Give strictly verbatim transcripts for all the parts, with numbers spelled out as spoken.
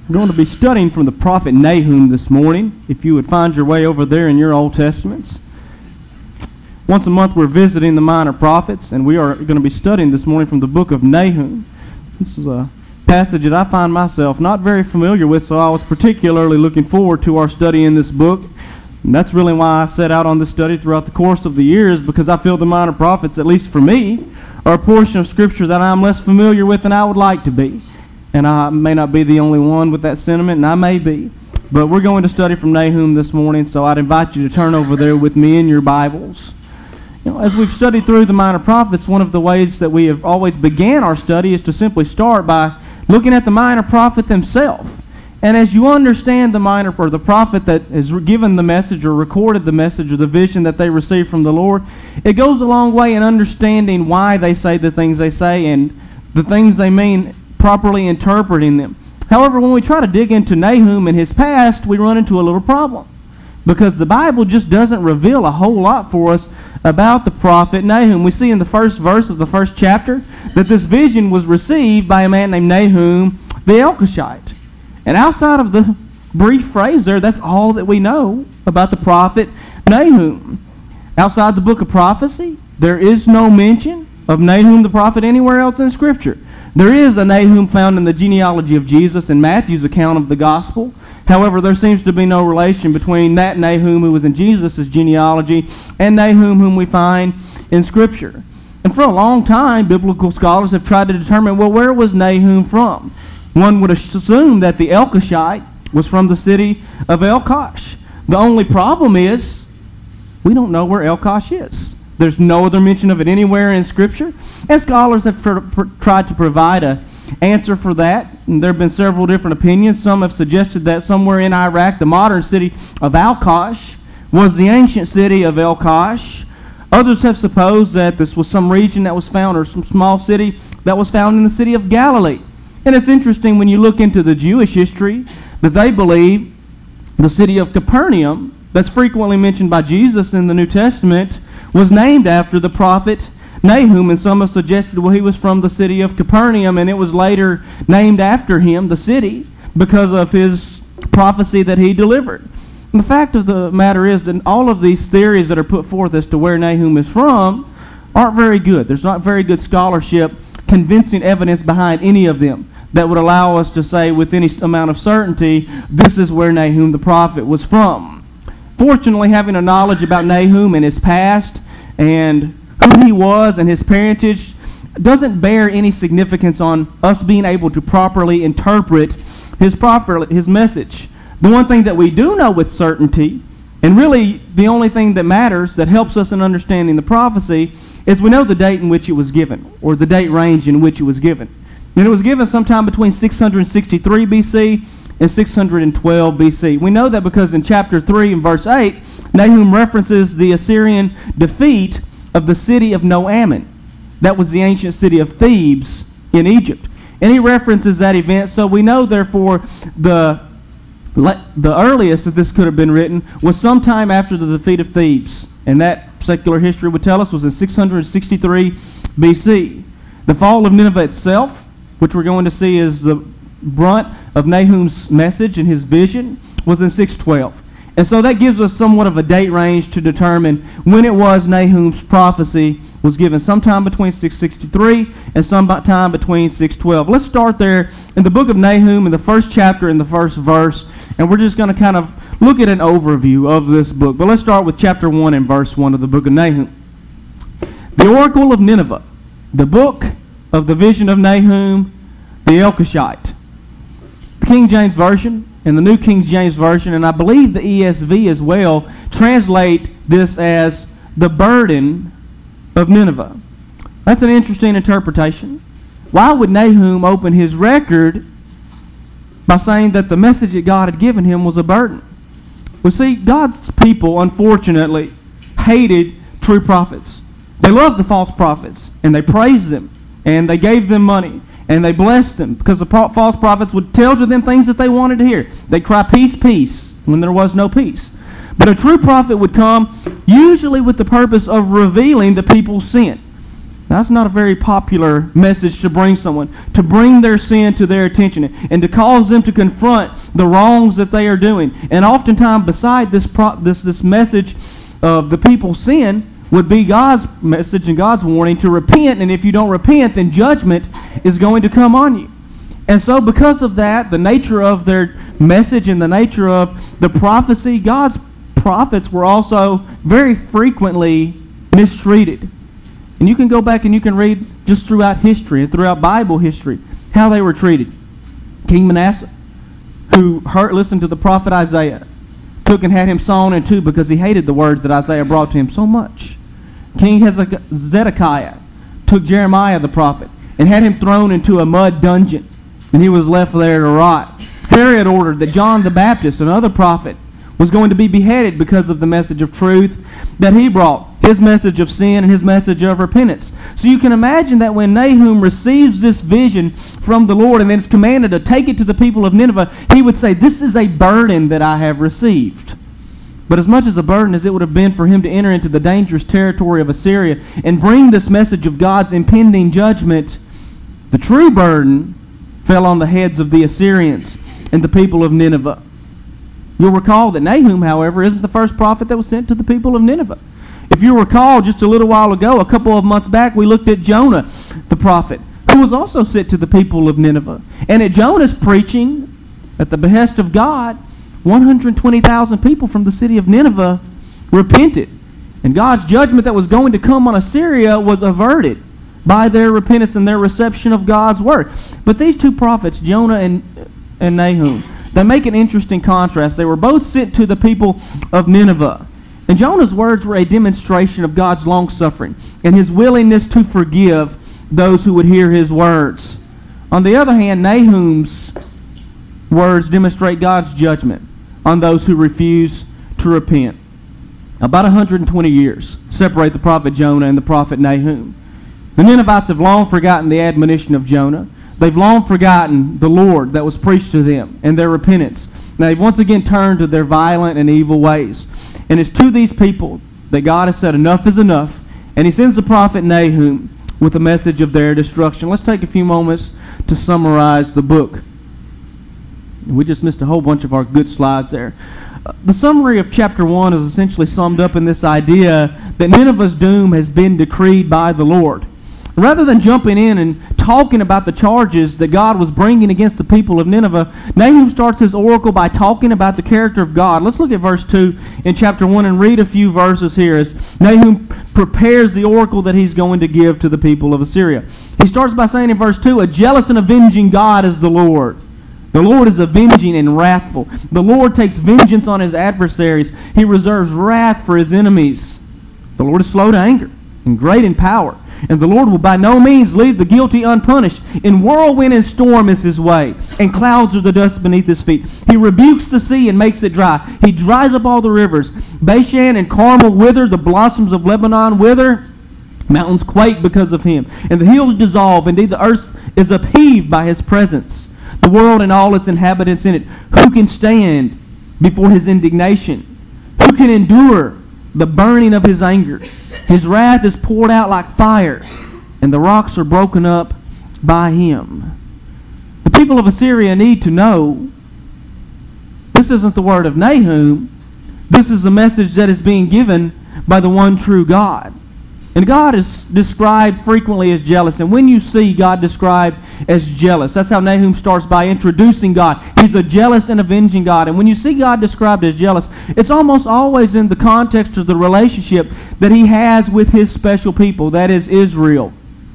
We're going to be studying from the prophet Nahum this morning, if you would find your way over there in your Old Testaments. Once a month we're visiting the minor prophets, and we are going to be studying this morning from the book of Nahum. This is a passage that I find myself not very familiar with, so I was particularly looking forward to our study in this book. And that's really why I set out on this study throughout the course of the years, because I feel the minor prophets, at least for me, are a portion of Scripture that I'm less familiar with than I would like to be. And I may not be the only one with that sentiment, and I may be. But we're going to study from Nahum this morning, so I'd invite you to turn over there with me in your Bibles. You know, as we've studied through the minor prophets, one of the ways that we have always began our study is to simply start by looking at the minor prophet themselves. And as you understand the minor or the prophet that has given the message or recorded the message or the vision that they received from the Lord, it goes a long way in understanding why they say the things they say and the things they mean, properly interpreting them. However, when we try to dig into Nahum and his past, we run into a little problem, because the Bible just doesn't reveal a whole lot for us about the prophet Nahum. We see in the first verse of the first chapter that this vision was received by a man named Nahum the Elkoshite. And outside of the brief phrase there, that's all that we know about the prophet Nahum. Outside the book of prophecy, there is no mention of Nahum the prophet anywhere else in Scripture. There is a Nahum found in the genealogy of Jesus in Matthew's account of the gospel. However, there seems to be no relation between that Nahum who was in Jesus' genealogy and Nahum whom we find in Scripture. And for a long time, biblical scholars have tried to determine, well, where was Nahum from? One would assume that the Elkoshite was from the city of Elkosh. The only problem is, we don't know where Elkosh is. There's no other mention of it anywhere in Scripture. And scholars have tr- pr- tried to provide an answer for that. And there have been several different opinions. Some have suggested that somewhere in Iraq, the modern city of Al-Kosh was the ancient city of Elkosh. Others have supposed that this was some region that was found, or some small city that was found in the city of Galilee. And it's interesting when you look into the Jewish history that they believe the city of Capernaum, that's frequently mentioned by Jesus in the New Testament, was named after the prophet Nahum, and some have suggested, well, he was from the city of Capernaum, and it was later named after him, the city, because of his prophecy that he delivered. And the fact of the matter is that all of these theories that are put forth as to where Nahum is from aren't very good. There's not very good scholarship, convincing evidence behind any of them that would allow us to say with any amount of certainty, this is where Nahum the prophet was from. Fortunately, having a knowledge about Nahum and his past and who he was and his parentage doesn't bear any significance on us being able to properly interpret his proper, his message. The one thing that we do know with certainty, and really the only thing that matters that helps us in understanding the prophecy, is we know the date in which it was given, or the date range in which it was given. And it was given sometime between six hundred sixty-three B C and six hundred twelve B C. We know that because in chapter three and verse eight, Nahum references the Assyrian defeat of the city of Noaman. That was the ancient city of Thebes in Egypt. And he references that event, so we know, therefore, the, the earliest that this could have been written was sometime after the defeat of Thebes. And that secular history would tell us was in six hundred sixty-three B C. The fall of Nineveh itself, which we're going to see is the brunt of Nahum's message and his vision, was in six twelve. And so that gives us somewhat of a date range to determine when it was Nahum's prophecy was given, sometime between six sixty-three and sometime between six twelve. Let's start there in the book of Nahum in the first chapter in the first verse, and we're just going to kind of look at an overview of this book. But let's start with chapter one and verse one of the book of Nahum. The oracle of Nineveh, the book of the vision of Nahum the Elkoshite. The King James Version and the New King James Version, and I believe the E S V as well, translate this as the burden of Nineveh. That's an interesting interpretation. Why would Nahum open his record by saying that the message that God had given him was a burden? Well, see, God's people, unfortunately, hated true prophets. They loved the false prophets, and they praised them, and they gave them money, and they blessed them, because the pro- false prophets would tell to them things that they wanted to hear. They'd cry, peace, peace, when there was no peace. But a true prophet would come, usually with the purpose of revealing the people's sin. Now, that's not a very popular message to bring someone, to bring their sin to their attention and to cause them to confront the wrongs that they are doing. And oftentimes beside this pro- this this message of the people's sin would be God's message and God's warning to repent, and if you don't repent, then judgment is going to come on you. And so because of that, the nature of their message and the nature of the prophecy, God's prophets were also very frequently mistreated. And you can go back and you can read just throughout history and throughout Bible history how they were treated. King Manasseh, who heard, listened to the prophet Isaiah, took and had him sawn in two because he hated the words that Isaiah brought to him so much. King Zedekiah took Jeremiah the prophet and had him thrown into a mud dungeon, and he was left there to rot. Herod ordered that John the Baptist, another prophet, was going to be beheaded because of the message of truth that he brought, his message of sin and his message of repentance. So you can imagine that when Nahum receives this vision from the Lord and then is commanded to take it to the people of Nineveh, he would say, "This is a burden that I have received." But as much as a burden as it would have been for him to enter into the dangerous territory of Assyria and bring this message of God's impending judgment, the true burden fell on the heads of the Assyrians and the people of Nineveh. You'll recall that Nahum, however, isn't the first prophet that was sent to the people of Nineveh. If you recall, just a little while ago, a couple of months back, we looked at Jonah, the prophet, who was also sent to the people of Nineveh. And at Jonah's preaching, at the behest of God, one hundred twenty thousand people from the city of Nineveh repented. And God's judgment that was going to come on Assyria was averted by their repentance and their reception of God's word. But these two prophets, Jonah and, and Nahum, they make an interesting contrast. They were both sent to the people of Nineveh. And Jonah's words were a demonstration of God's long-suffering and his willingness to forgive those who would hear his words. On the other hand, Nahum's words demonstrate God's judgment on those who refuse to repent. About one hundred twenty years separate the prophet Jonah and the prophet Nahum. The Ninevites have long forgotten the admonition of Jonah. They've long forgotten the Lord that was preached to them and their repentance. Now they've once again turned to their violent and evil ways. And it's to these people that God has said enough is enough. And he sends the prophet Nahum with a message of their destruction. Let's take a few moments to summarize the book. We just missed a whole bunch of our good slides there. Uh, the summary of chapter one is essentially summed up in this idea that Nineveh's doom has been decreed by the Lord. Rather than jumping in and talking about the charges that God was bringing against the people of Nineveh, Nahum starts his oracle by talking about the character of God. Let's look at verse two in chapter one and read a few verses here as Nahum prepares the oracle that he's going to give to the people of Assyria. He starts by saying in verse two, "A jealous and avenging God is the Lord. The Lord is avenging and wrathful. The Lord takes vengeance on his adversaries. He reserves wrath for his enemies. The Lord is slow to anger and great in power. And the Lord will by no means leave the guilty unpunished. In whirlwind and storm is his way, and clouds are the dust beneath his feet. He rebukes the sea and makes it dry. He dries up all the rivers. Bashan and Carmel wither, the blossoms of Lebanon wither. Mountains quake because of him, and the hills dissolve. Indeed, the earth is upheaved by his presence. The world and all its inhabitants in it. Who can stand before his indignation? Who can endure the burning of his anger? His wrath is poured out like fire, and the rocks are broken up by him." The people of Assyria need to know this isn't the word of Nahum. This is the message that is being given by the one true God. And God is described frequently as jealous. And when you see God described as jealous, that's how Nahum starts by introducing God. He's a jealous and avenging God. And when you see God described as jealous, it's almost always in the context of the relationship that he has with his special people, that is Israel.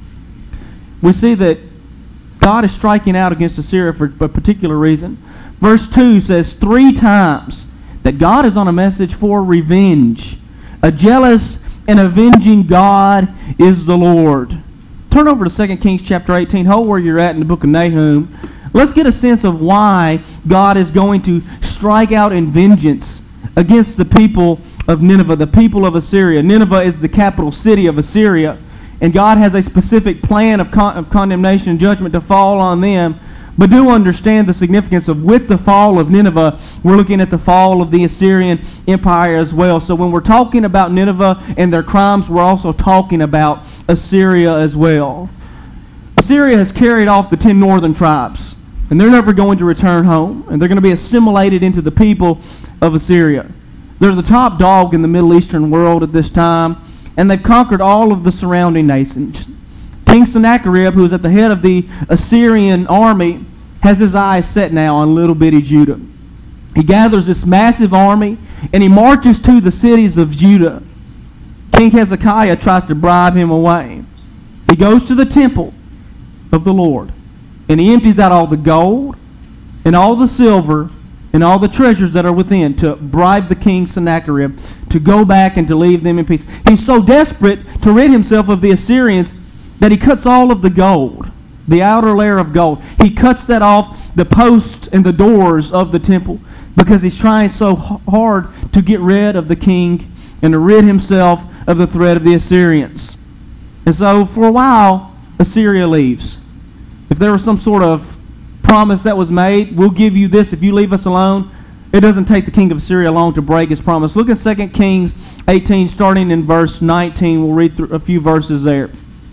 We see that God is striking out against Assyria for a particular reason. Verse two says three times that God is on a message for revenge. A jealous and avenging God is the Lord. Turn over to Second Kings chapter eighteen. Hold where you're at in the book of Nahum. Let's get a sense of why God is going to strike out in vengeance against the people of Nineveh, the people of Assyria. Nineveh is the capital city of Assyria, and God has a specific plan of, con- of condemnation and judgment to fall on them. But do understand the significance of, with the fall of Nineveh, we're looking at the fall of the Assyrian Empire as well. So when we're talking about Nineveh and their crimes, we're also talking about Assyria as well. Assyria has carried off the ten northern tribes, and they're never going to return home, and they're going to be assimilated into the people of Assyria. They're the top dog in the Middle Eastern world at this time, and they've conquered all of the surrounding nations. King Sennacherib, who is at the head of the Assyrian army, has his eyes set now on little bitty Judah. He gathers this massive army, and he marches to the cities of Judah. King Hezekiah tries to bribe him away. He goes to the temple of the Lord, and he empties out all the gold and all the silver and all the treasures that are within to bribe the king Sennacherib to go back and to leave them in peace. He's so desperate to rid himself of the Assyrians that he cuts all of the gold, the outer layer of gold. He cuts that off the posts and the doors of the temple because he's trying so hard to get rid of the king and to rid himself of the threat of the Assyrians. And so for a while, Assyria leaves. If there was some sort of promise that was made, we'll give you this if you leave us alone. It doesn't take the king of Assyria long to break his promise. Look at Second Kings eighteen, starting in verse nineteen. We'll read through a few verses there.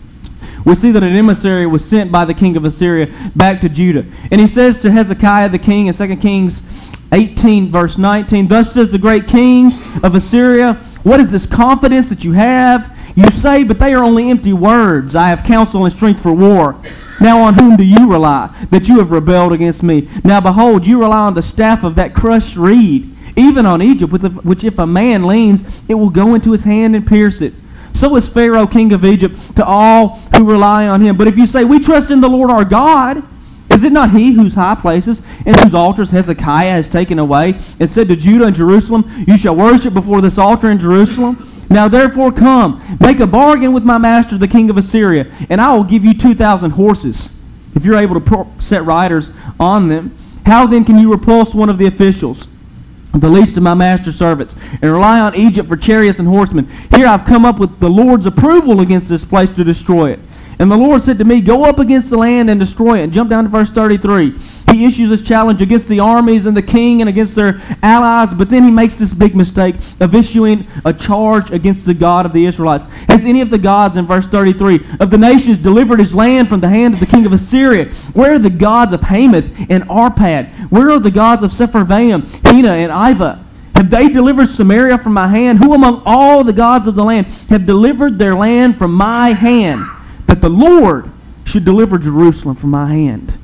We see that an emissary was sent by the king of Assyria back to Judah. And he says to Hezekiah the king in Second Kings eighteen, verse nineteen, "Thus says the great king of Assyria, what is this confidence that you have? You say, but they are only empty words. I have counsel and strength for war. Now on whom do you rely, that you have rebelled against me? Now behold, you rely on the staff of that crushed reed, even on Egypt, which if a man leans, it will go into his hand and pierce it. So is Pharaoh, king of Egypt, to all who rely on him. But if you say, we trust in the Lord our God, is it not he whose high places and whose altars Hezekiah has taken away, and said to Judah and Jerusalem, you shall worship before this altar in Jerusalem? Now therefore come, make a bargain with my master the king of Assyria, and I will give you two thousand horses, if you're able to set riders on them. How then can you repulse one of the officials, the least of my master's servants, and rely on Egypt for chariots and horsemen? Here I've come up with the Lord's approval against this place to destroy it. And the Lord said to me, go up against the land and destroy it." And jump down to verse thirty-three. He issues this challenge against the armies and the king and against their allies, but then he makes this big mistake of issuing a charge against the God of the Israelites. Has any of the gods, in verse thirty-three, of the nations delivered his land from the hand of the king of Assyria? Where are the gods of Hamath and Arpad? Where are the gods of Sepharvaim, Hena, and Iva? Have they delivered Samaria from my hand? Who among all the gods of the land have delivered their land from my hand, that the Lord should deliver Jerusalem from my hand?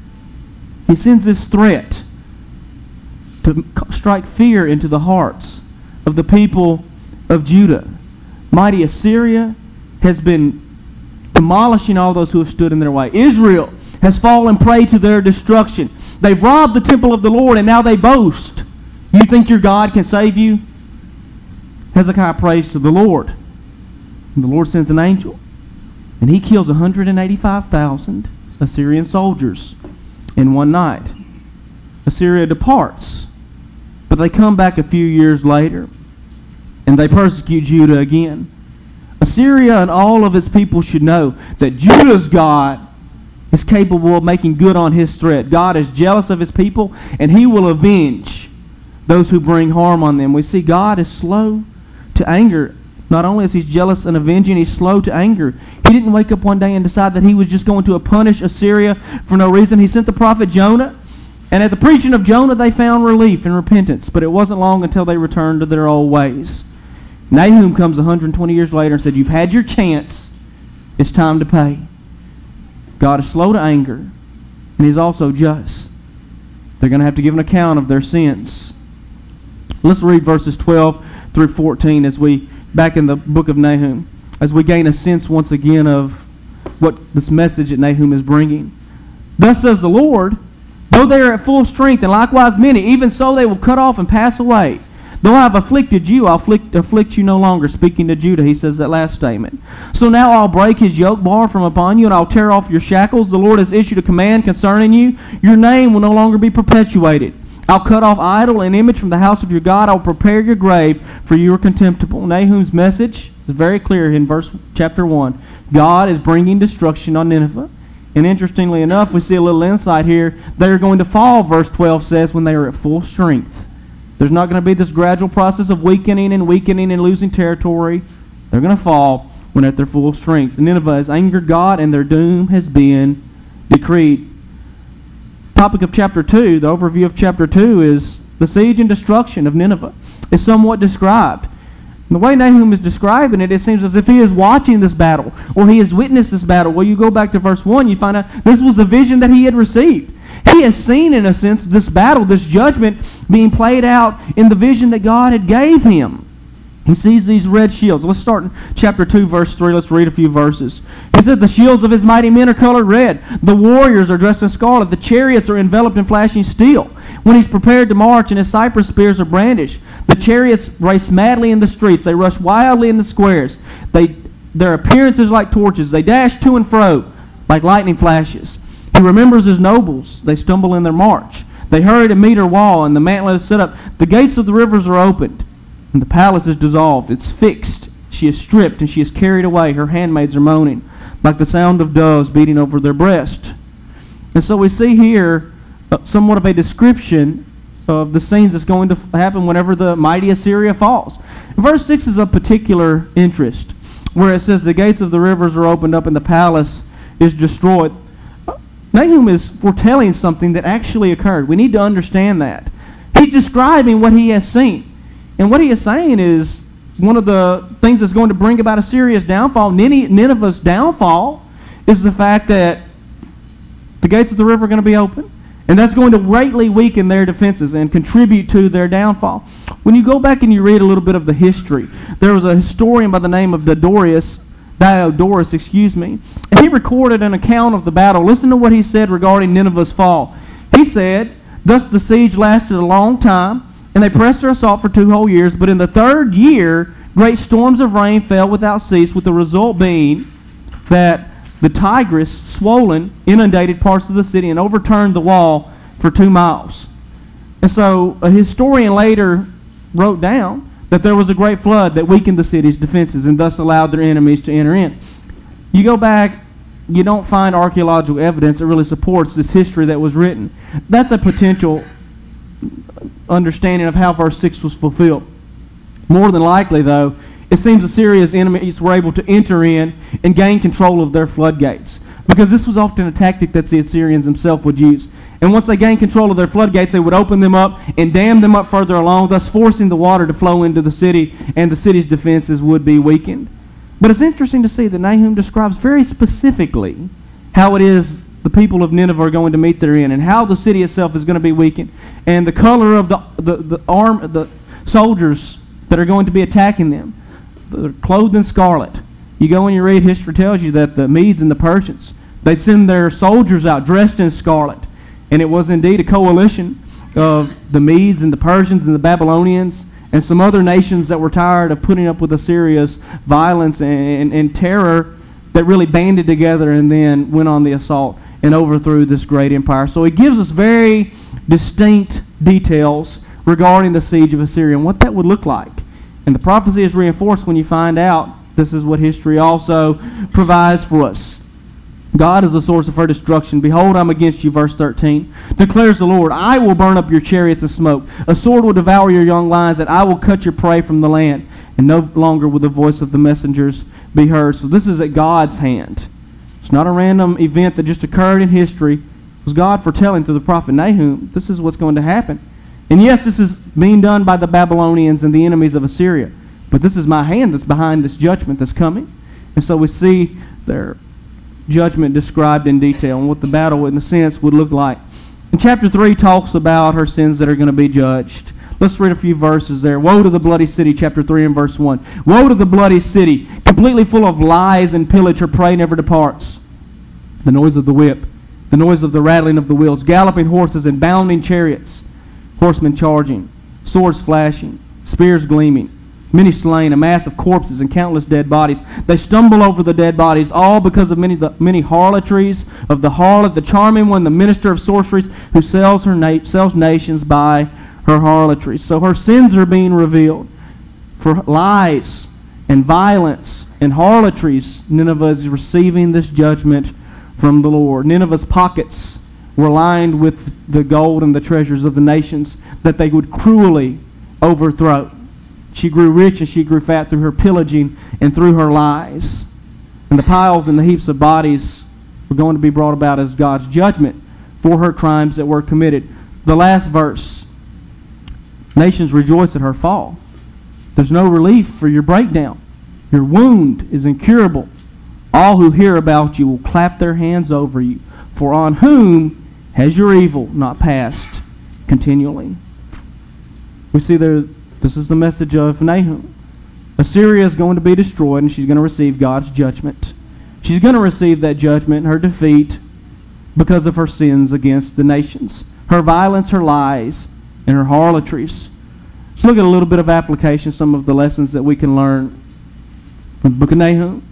He sends this threat to strike fear into the hearts of the people of Judah. Mighty Assyria has been demolishing all those who have stood in their way. Israel has fallen prey to their destruction. They've robbed the temple of the Lord, and now they boast. You think your God can save you? Hezekiah prays to the Lord. And the Lord sends an angel, and he kills one hundred eighty-five thousand Assyrian soldiers in one night. Assyria departs, but they come back a few years later, and they persecute Judah again. Assyria and all of its people should know that Judah's God is capable of making good on his threat. God is jealous of his people, and he will avenge those who bring harm on them. We see God is slow to anger. Not only is he jealous and avenging, he's slow to anger. He didn't wake up one day and decide that he was just going to punish Assyria for no reason. He sent the prophet Jonah, and at the preaching of Jonah they found relief and repentance, but it wasn't long until they returned to their old ways. Nahum comes one hundred twenty years later and said, you've had your chance, it's time to pay. God is slow to anger, and he's also just. They're going to have to give an account of their sins. Let's read verses twelve through fourteen as we back in the book of Nahum, as we gain a sense once again of what this message that Nahum is bringing. Thus says the Lord, though they are at full strength, and likewise many, even so they will cut off and pass away. Though I have afflicted you, I'll afflict, afflict you no longer. Speaking to Judah, he says that last statement. So now I'll break his yoke bar from upon you, and I'll tear off your shackles. The Lord has issued a command concerning you. Your name will no longer be perpetuated. I'll cut off idol and image from the house of your God. I'll prepare your grave, for you are contemptible. Nahum's message is very clear in verse chapter one. God is bringing destruction on Nineveh. And interestingly enough, we see a little insight here. They are going to fall, verse twelve says, when they are at full strength. There's not going to be this gradual process of weakening and weakening and losing territory. They're going to fall when at their full strength. Nineveh has angered God, and their doom has been decreed. Topic of chapter two, the overview of chapter two, is the siege and destruction of Nineveh. It's somewhat described. And the way Nahum is describing it, it seems as if he is watching this battle, or he has witnessed this battle. Well, you go back to verse one, you find out this was a vision that he had received. He has seen, in a sense, this battle, this judgment being played out in the vision that God had gave him. He sees these red shields. Let's start in chapter two, verse three. Let's read a few verses. He said, the shields of his mighty men are colored red. The warriors are dressed in scarlet. The chariots are enveloped in flashing steel. When he's prepared to march and his cypress spears are brandished, the chariots race madly in the streets. They rush wildly in the squares. They, their appearance is like torches. They dash to and fro like lightning flashes. He remembers his nobles. They stumble in their march. They hurry to meet her wall, and the mantlet is set up. The gates of the rivers are opened, and the palace is dissolved. It's fixed. She is stripped, and she is carried away. Her handmaids are moaning, like the sound of doves beating over their breast. And so we see here uh, somewhat of a description of the scenes that's going to f- happen whenever the mighty Assyria falls. Verse six is of particular interest, where it says the gates of the rivers are opened up and the palace is destroyed. Nahum is foretelling something that actually occurred. We need to understand that. He's describing what he has seen. And what he is saying is one of the things that's going to bring about Assyria's downfall, Nineveh's downfall, is the fact that the gates of the river are going to be open. And that's going to greatly weaken their defenses and contribute to their downfall. When you go back and you read a little bit of the history, there was a historian by the name of Diodorus, Diodorus, excuse me, and he recorded an account of the battle. Listen to what he said regarding Nineveh's fall. He said, thus the siege lasted a long time, and they pressed their assault for two whole years, but in the third year, great storms of rain fell without cease, with the result being that the Tigris, swollen, inundated parts of the city and overturned the wall for two miles. And so a historian later wrote down that there was a great flood that weakened the city's defenses and thus allowed their enemies to enter in. You go back, you don't find archaeological evidence that really supports this history that was written. That's a potential understanding of how verse six was fulfilled. More than likely, though, it seems Assyria's enemies were able to enter in and gain control of their floodgates, because this was often a tactic that the Assyrians themselves would use. And once they gained control of their floodgates, they would open them up and dam them up further along, thus forcing the water to flow into the city, and the city's defenses would be weakened. But it's interesting to see that Nahum describes very specifically how it is the people of Nineveh are going to meet their end, and how the city itself is going to be weakened, and the color of the the, the arm the soldiers that are going to be attacking them. They're clothed in scarlet. You go and you read, history tells you that the Medes and the Persians, they'd send their soldiers out dressed in scarlet. And it was indeed a coalition of the Medes and the Persians and the Babylonians and some other nations that were tired of putting up with Assyria's violence and, and, and terror, that really banded together and then went on the assault and overthrew this great empire. So it gives us very distinct details regarding the siege of Assyria and what that would look like. And the prophecy is reinforced when you find out this is what history also provides for us. God is the source of her destruction. Behold, I'm against you, verse thirteen. Declares the Lord, I will burn up your chariots of smoke. A sword will devour your young lions, and I will cut your prey from the land. And no longer will the voice of the messengers be heard. So this is at God's hand. It's not a random event that just occurred in history. It was God foretelling through the prophet Nahum, this is what's going to happen. And yes, this is being done by the Babylonians and the enemies of Assyria. But this is my hand that's behind this judgment that's coming. And so we see their judgment described in detail and what the battle, in a sense, would look like. And chapter three talks about her sins that are going to be judged. Let's read a few verses there. Woe to the bloody city, chapter three and verse one. Woe to the bloody city, completely full of lies and pillage, her prey never departs. The noise of the whip, the noise of the rattling of the wheels, galloping horses and bounding chariots, horsemen charging, swords flashing, spears gleaming, many slain, a mass of corpses and countless dead bodies. They stumble over the dead bodies, all because of many the many harlotries of the harlot, the charming one, the minister of sorceries, who sells her na- sells nations by her harlotries. So her sins are being revealed. For lies and violence and harlotries, Nineveh is receiving this judgment from the Lord. Nineveh's pockets were lined with the gold and the treasures of the nations that they would cruelly overthrow. She grew rich and she grew fat through her pillaging and through her lies. And the piles and the heaps of bodies were going to be brought about as God's judgment for her crimes that were committed. The last verse, nations rejoice at her fall. There's no relief for your breakdown. Your wound is incurable. All who hear about you will clap their hands over you. For on whom has your evil not passed continually? We see there, this is the message of Nahum. Assyria is going to be destroyed, and she's going to receive God's judgment. She's going to receive that judgment, her defeat, because of her sins against the nations. Her violence, her lies, and her harlotries. Let's look at a little bit of application, some of the lessons that we can learn from the book of Nahum.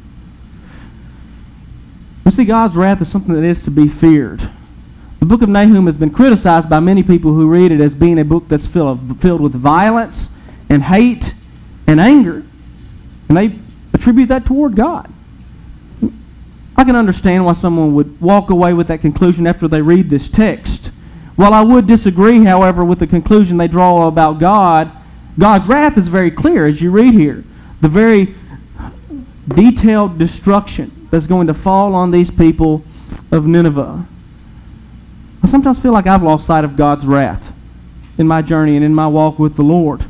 We see God's wrath is something that is to be feared. The book of Nahum has been criticized by many people who read it as being a book that's filled, filled with violence and hate and anger. And they attribute that toward God. I can understand why someone would walk away with that conclusion after they read this text. While I would disagree, however, with the conclusion they draw about God, God's wrath is very clear as you read here. The very detailed destruction that's going to fall on these people of Nineveh. I sometimes feel like I've lost sight of God's wrath in my journey and in my walk with the Lord.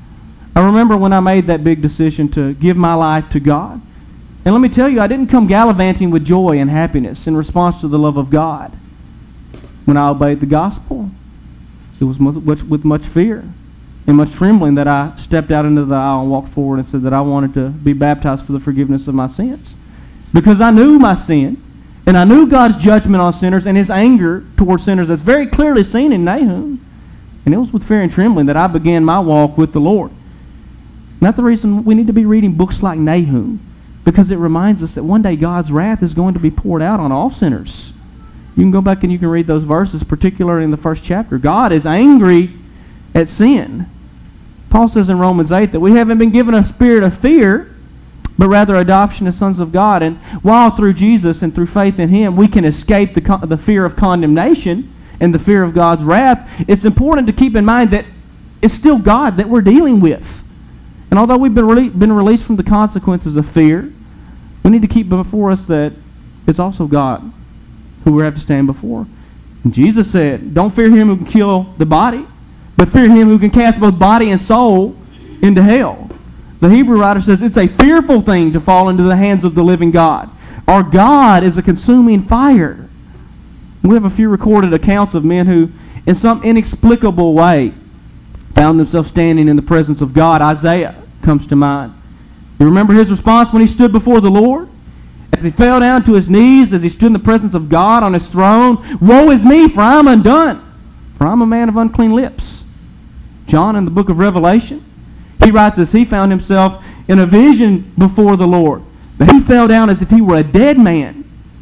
I remember when I made that big decision to give my life to God. And let me tell you, I didn't come gallivanting with joy and happiness in response to the love of God. When I obeyed the gospel, it was much, with much fear and much trembling that I stepped out into the aisle and walked forward and said that I wanted to be baptized for the forgiveness of my sins. Because I knew my sin, and I knew God's judgment on sinners and His anger towards sinners that's very clearly seen in Nahum. And it was with fear and trembling that I began my walk with the Lord. And that's the reason we need to be reading books like Nahum, because it reminds us that one day God's wrath is going to be poured out on all sinners. You can go back and you can read those verses, particularly in the first chapter. God is angry at sin. Paul says in Romans eight that we haven't been given a spirit of fear, but rather adoption as sons of God. And while through Jesus and through faith in Him we can escape the, the fear of condemnation and the fear of God's wrath, it's important to keep in mind that it's still God that we're dealing with. And although we've been, rele- been released from the consequences of fear, we need to keep before us that it's also God who we have to stand before. And Jesus said, don't fear him who can kill the body, but fear him who can cast both body and soul into hell. The Hebrew writer says it's a fearful thing to fall into the hands of the living God. Our God is a consuming fire. We have a few recorded accounts of men who, in some inexplicable way, found themselves standing in the presence of God. Isaiah comes to mind. You remember his response when he stood before the Lord? As he fell down to his knees, as he stood in the presence of God on his throne, woe is me, for I am undone, for I am a man of unclean lips. John, in the book of Revelation, he writes as he found himself in a vision before the Lord, that he fell down as if he were a dead man.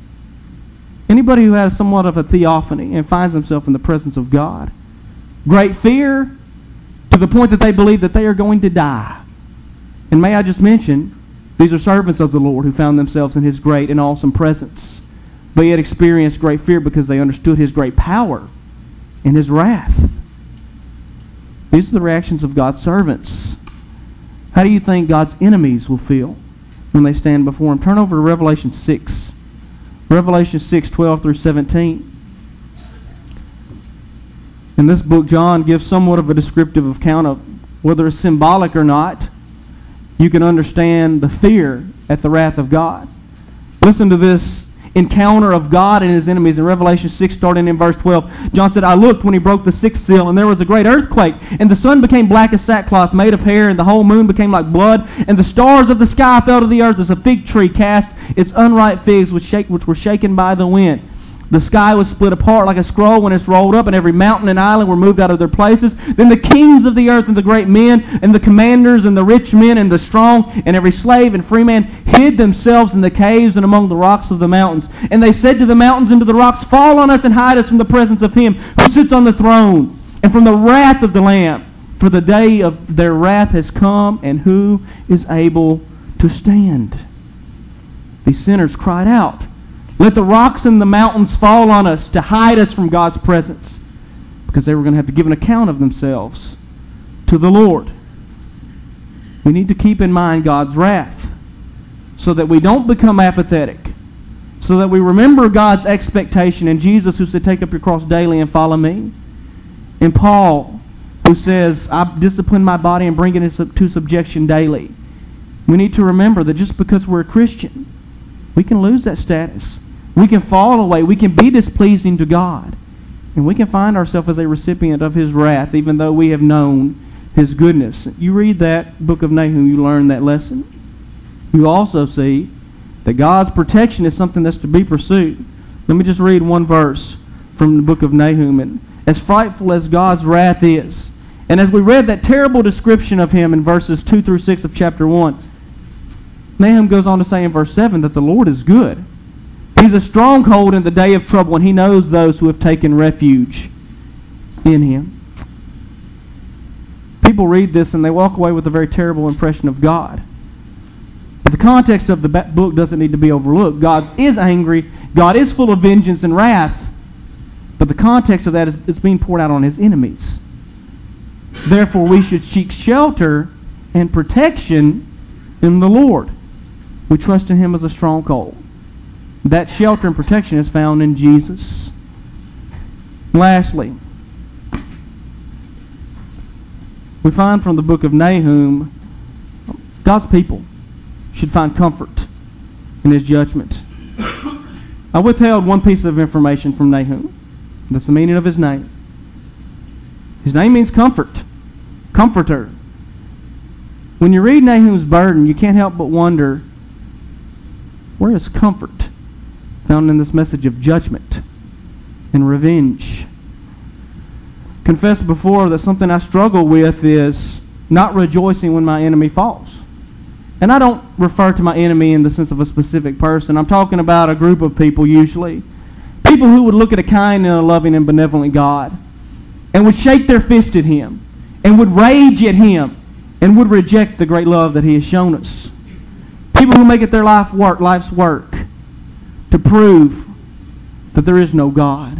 Anybody who has somewhat of a theophany and finds himself in the presence of God, great fear to the point that they believe that they are going to die. And may I just mention, these are servants of the Lord who found themselves in His great and awesome presence, but yet experienced great fear because they understood His great power and His wrath. These are the reactions of God's servants. How do you think God's enemies will feel when they stand before Him? Turn over to Revelation six. Revelation six, twelve through seventeen. In this book, John gives somewhat of a descriptive account of whether it's symbolic or not. You can understand the fear at the wrath of God. Listen to this encounter of God and His enemies in Revelation six, starting in verse twelve. John said, I looked when He broke the sixth seal, and there was a great earthquake, and the sun became black as sackcloth made of hair, and the whole moon became like blood, and the stars of the sky fell to the earth as a fig tree cast its unripe figs which, shake, which were shaken by the wind. The sky was split apart like a scroll when it's rolled up, and every mountain and island were moved out of their places. Then the kings of the earth and the great men and the commanders and the rich men and the strong and every slave and free man hid themselves in the caves and among the rocks of the mountains. And they said to the mountains and to the rocks, fall on us and hide us from the presence of Him who sits on the throne and from the wrath of the Lamb. For the day of their wrath has come, and who is able to stand? These sinners cried out, let the rocks and the mountains fall on us to hide us from God's presence, because they were going to have to give an account of themselves to the Lord. We need to keep in mind God's wrath so that we don't become apathetic, so that we remember God's expectation in Jesus, who said, take up your cross daily and follow me. And Paul, who says, I discipline my body and bring it into subjection daily. We need to remember that just because we're a Christian, we can lose that status. We can fall away. We can be displeasing to God. And we can find ourselves as a recipient of His wrath, even though we have known His goodness. You read that book of Nahum, you learn that lesson. You also see that God's protection is something that's to be pursued. Let me just read one verse from the book of Nahum. And as frightful as God's wrath is, and as we read that terrible description of Him in verses two through six of chapter one, Nahum goes on to say in verse seven that the Lord is good. He's a stronghold in the day of trouble, and He knows those who have taken refuge in Him. People read this and they walk away with a very terrible impression of God. But the context of the book doesn't need to be overlooked. God is angry. God is full of vengeance and wrath. But the context of that is it's being poured out on His enemies. Therefore, we should seek shelter and protection in the Lord. We trust in Him as a stronghold. That shelter and protection is found in Jesus. Lastly, we find from the book of Nahum, God's people should find comfort in His judgment. I withheld one piece of information from Nahum. That's the meaning of his name. His name means comfort, comforter. When you read Nahum's burden, you can't help but wonder, where is comfort found in this message of judgment and revenge? Confessed before that something I struggle with is not rejoicing when my enemy falls. And I don't refer to my enemy in the sense of a specific person. I'm talking about a group of people usually. People who would look at a kind and a loving and benevolent God and would shake their fist at Him and would rage at Him and would reject the great love that He has shown us. People who make it their life work, life's work to prove that there is no God.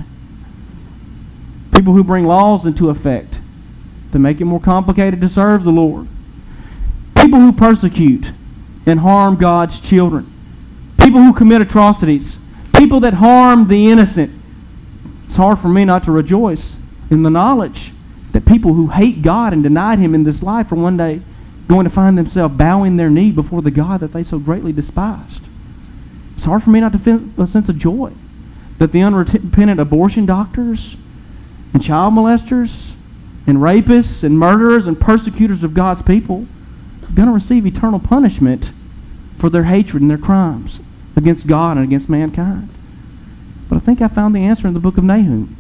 People who bring laws into effect to make it more complicated to serve the Lord. People who persecute and harm God's children. People who commit atrocities. People that harm the innocent. It's hard for me not to rejoice in the knowledge that people who hate God and denied Him in this life are one day going to find themselves bowing their knee before the God that they so greatly despised. It's hard for me not to feel a sense of joy that the unrepentant abortion doctors and child molesters and rapists and murderers and persecutors of God's people are going to receive eternal punishment for their hatred and their crimes against God and against mankind. But I think I found the answer in the book of Nahum.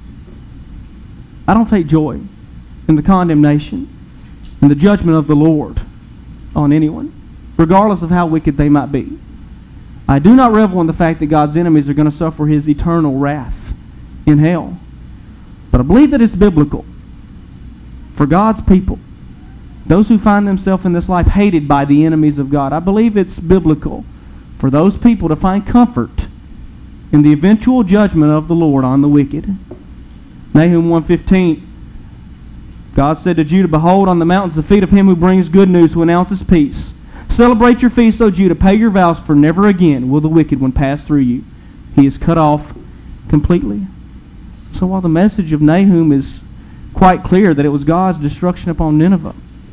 I don't take joy in the condemnation and the judgment of the Lord on anyone, regardless of how wicked they might be. I do not revel in the fact that God's enemies are going to suffer His eternal wrath in hell. But I believe that it's biblical for God's people, those who find themselves in this life hated by the enemies of God. I believe it's biblical for those people to find comfort in the eventual judgment of the Lord on the wicked. Nahum one fifteen, God said to Judah, behold, on the mountains the feet of him who brings good news, who announces peace. Celebrate your feast, O Judah, pay your vows, for never again will the wicked one pass through you. He is cut off completely. So while the message of Nahum is quite clear that it was God's destruction upon Nineveh,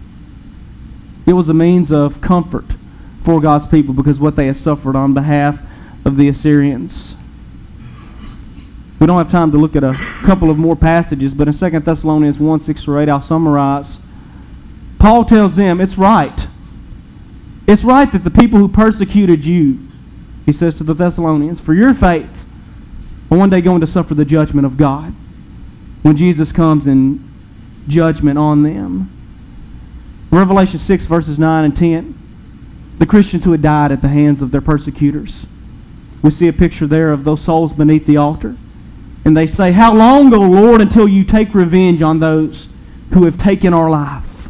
it was a means of comfort for God's people because what they had suffered on behalf of the Assyrians. We don't have time to look at a couple of more passages, but in Second Thessalonians one, six through eight, I'll summarize. Paul tells them, it's right. It's right that the people who persecuted you, he says to the Thessalonians, for your faith, are one day going to suffer the judgment of God when Jesus comes in judgment on them. Revelation six, verses nine and ten, the Christians who had died at the hands of their persecutors. We see a picture there of those souls beneath the altar. And they say, how long, O Lord, until you take revenge on those who have taken our life?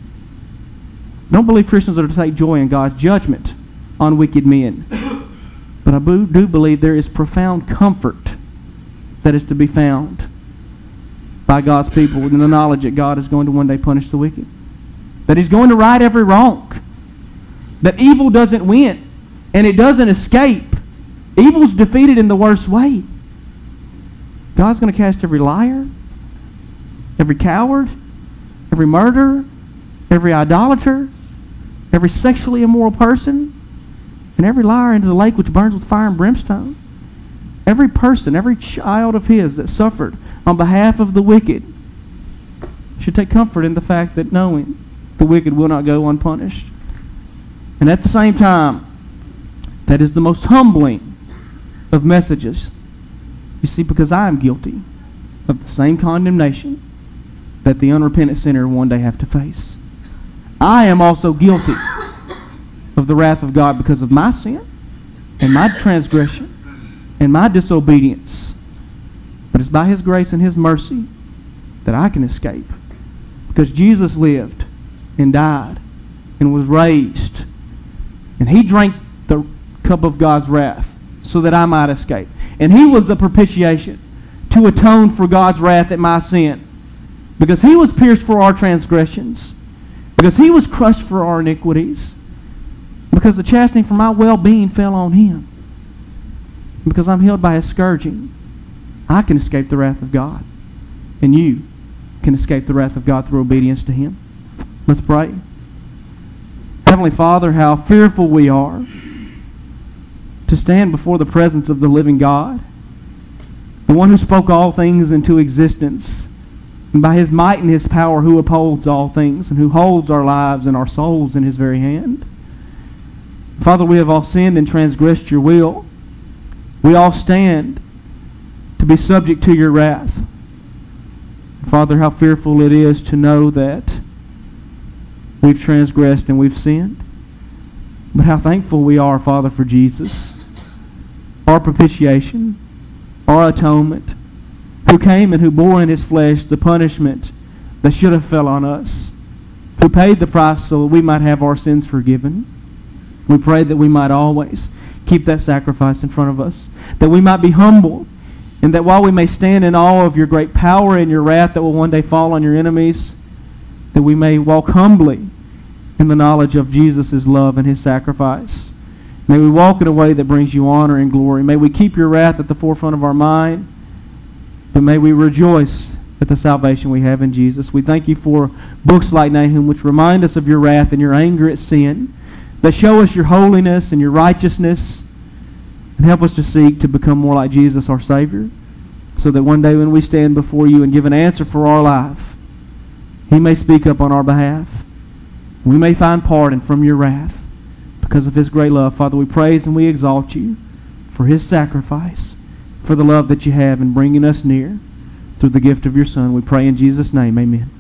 Don't believe Christians are to take joy in God's judgment on wicked men. But I do believe there is profound comfort that is to be found by God's people in the knowledge that God is going to one day punish the wicked. That He's going to right every wrong. That evil doesn't win, and it doesn't escape. Evil's defeated in the worst way. God's going to cast every liar, every coward, every murderer, every idolater, every sexually immoral person, and every liar into the lake which burns with fire and brimstone. Every person, every child of His that suffered on behalf of the wicked should take comfort in the fact that knowing the wicked will not go unpunished. And at the same time, that is the most humbling of messages. You see, because I am guilty of the same condemnation that the unrepentant sinner will one day have to face. I am also guilty of the wrath of God because of my sin and my transgression and my disobedience. But it's by His grace and His mercy that I can escape. Because Jesus lived and died and was raised. And He drank the cup of God's wrath so that I might escape. And He was the propitiation to atone for God's wrath at my sin. Because He was pierced for our transgressions. Because He was crushed for our iniquities. Because the chastening for my well-being fell on Him. Because I'm healed by His scourging, I can escape the wrath of God. And you can escape the wrath of God through obedience to Him. Let's pray. Heavenly Father, how fearful we are to stand before the presence of the living God, the one who spoke all things into existence, and by His might and His power who upholds all things, and who holds our lives and our souls in His very hand. Father, we have all sinned and transgressed Your will. We all stand to be subject to Your wrath. Father, how fearful it is to know that we've transgressed and we've sinned. But how thankful we are, Father, for Jesus, our propitiation, our atonement, who came and who bore in His flesh the punishment that should have fell on us, who paid the price so that we might have our sins forgiven. We pray that we might always keep that sacrifice in front of us, that we might be humble, and that while we may stand in awe of Your great power and Your wrath that will one day fall on Your enemies, that we may walk humbly in the knowledge of Jesus' love and His sacrifice. May we walk in a way that brings You honor and glory. May we keep Your wrath at the forefront of our mind, but may we rejoice at the salvation we have in Jesus. We thank You for books like Nahum, which remind us of Your wrath and Your anger at sin, that show us Your holiness and Your righteousness, and help us to seek to become more like Jesus, our Savior, so that one day when we stand before You and give an answer for our life, He may speak up on our behalf. We may find pardon from Your wrath because of His great love. Father, we praise and we exalt You for His sacrifice, for the love that You have in bringing us near through the gift of Your Son. We pray in Jesus' name, amen.